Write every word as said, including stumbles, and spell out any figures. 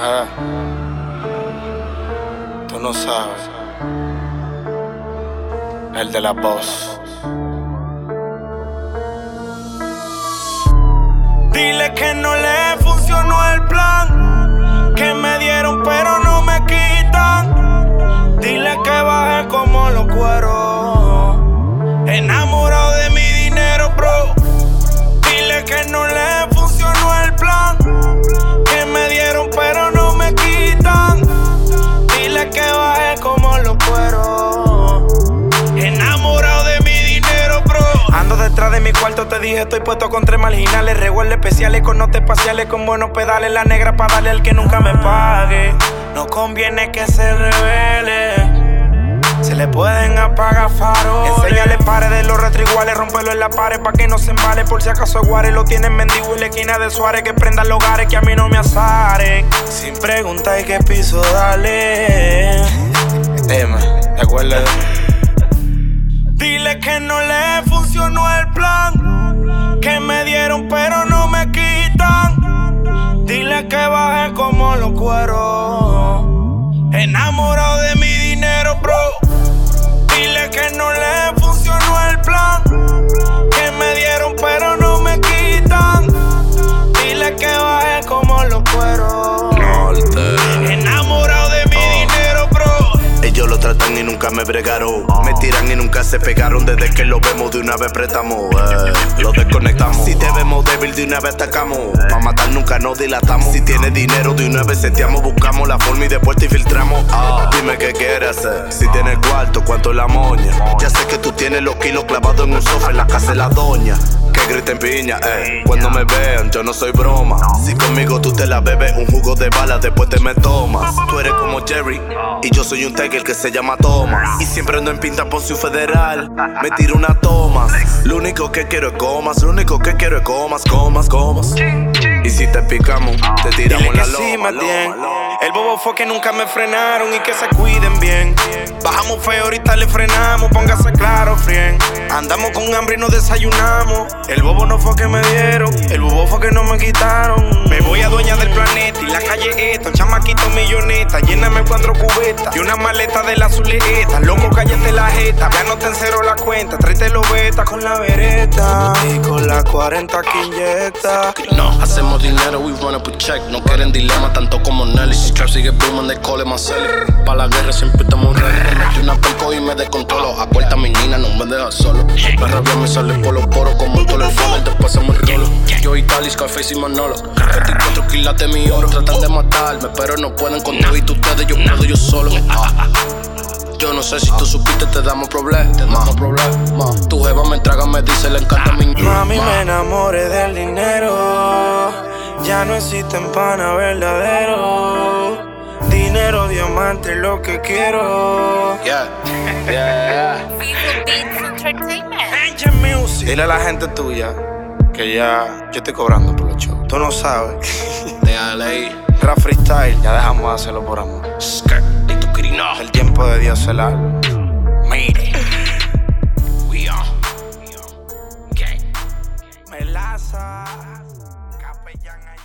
Ah, tú no sabes. El de la voz. Dile que no le funcionó el plan que me dieron, pero no me quitan. Dile que baje como los cueros, enamorado de mi dinero, bro. Dile que no le funcionó el plan que me dieron, pero no me quitan. Dile que baje como los cueros, enamorado de mi dinero, bro. Ando detrás de mi cuarto, te dije, estoy puesto con tres marginales, reguardos especiales con notas espaciales, con buenos pedales, la negra pa' darle al que nunca me pague. No conviene que se revele, se le pueden apagar faroles. Enséñale pares de los retro iguales, rompelo en la pared pa' que no se embale. Por si acaso Guare lo tienen mendigo en la esquina de Suárez. Que prendan los hogares, que a mí no me azaren. Sin preguntar y qué piso dale. Dime, ¿te acuerdas de mí? Dile que no le funcionó el plan que me dieron, pero no me quitan. Dile que baje como los cueros, enamorado de mi dinero, bro. Dile que no le funcionó el plan que me dieron, pero no me quitan. Dile que baje como los cueros, enamorado de mi dinero, bro. Ellos lo tratan y nunca me bregaron. Me tiran y nunca se pegaron. Desde que lo vemos de una vez prestamos, eh, lo desconectamos. Si te vemos débil de una vez atacamos. Pa' matar nunca nos dilatamos. Si tienes dinero de una vez seteamos. Buscamos la forma y después te filtramos. Ah, dime qué quieres hacer. Si tienes cuarto, cuánto es la moña. Ya sé que tú tienes los kilos clavados en un sofá en la casa de la doña. Que griten piña, eh. Cuando me vean, yo no soy broma. Si conmigo tú te la bebes, un jugo de bala, después te me tomas. Tú eres como Jerry y yo soy un Tiger que se llama Thomas. Y siempre ando en pinta por su federal. Me tiro una toma. Lo único que quiero es comas. Lo único que quiero es comas, comas, comas. Y si te picamos, te tiramos Dile la que loma. sí, Matien. El bobo fue que nunca me frenaron y que se cuiden bien. Bajamos feo, ahorita le frenamos, póngase claro, frien. Andamos con hambre y no desayunamos. El bobo no fue que me dieron, el bobo fue que no me quitaron. Me voy a dueña del planeta y la calle esta, un chamaquito milloneta. Lléname cuatro cubetas y una maleta de la azuleta. Loco, cállate la jeta, ya no te encero la cuenta. Tráete los beta con la vereta y con la cuarenta que inyecta. No, hacemos dinero, we run up a check. No quieren dilema tanto como Nelly. Si trap sigue booming, they call it Marcelli. Pa' la guerra siempre estamos ready. Me metí una perco y me descontrolo. A puerta mi nina, no me deja solo. La rabia me sale por los poros como un tolo. El fuego, te pasamos el rolo. Yo y Tali, Scarface y Manolo. veinticuatro kilos de mi oro. Tratan de matarme, pero no pueden con todo. Y ustedes, yo puedo yo solo. Ah. Yo no sé si tú supiste, te damos problemas. Te damos problemas. Tu jeva me traga, me dice, le encanta mi. Mami, me enamoré del dinero. Ya no existen pana verdadero. Dinero, diamante, lo que quiero. Yeah, yeah, yeah. Angel Music. Dile a la gente tuya que ya yo estoy cobrando por los shows. Tú no sabes. De L A. Rap freestyle, ya dejamos de hacerlo por amor. Skirt, de tu crino. El tiempo de Dios es largo. Mire. We are. Okay. Melaza. Capellán.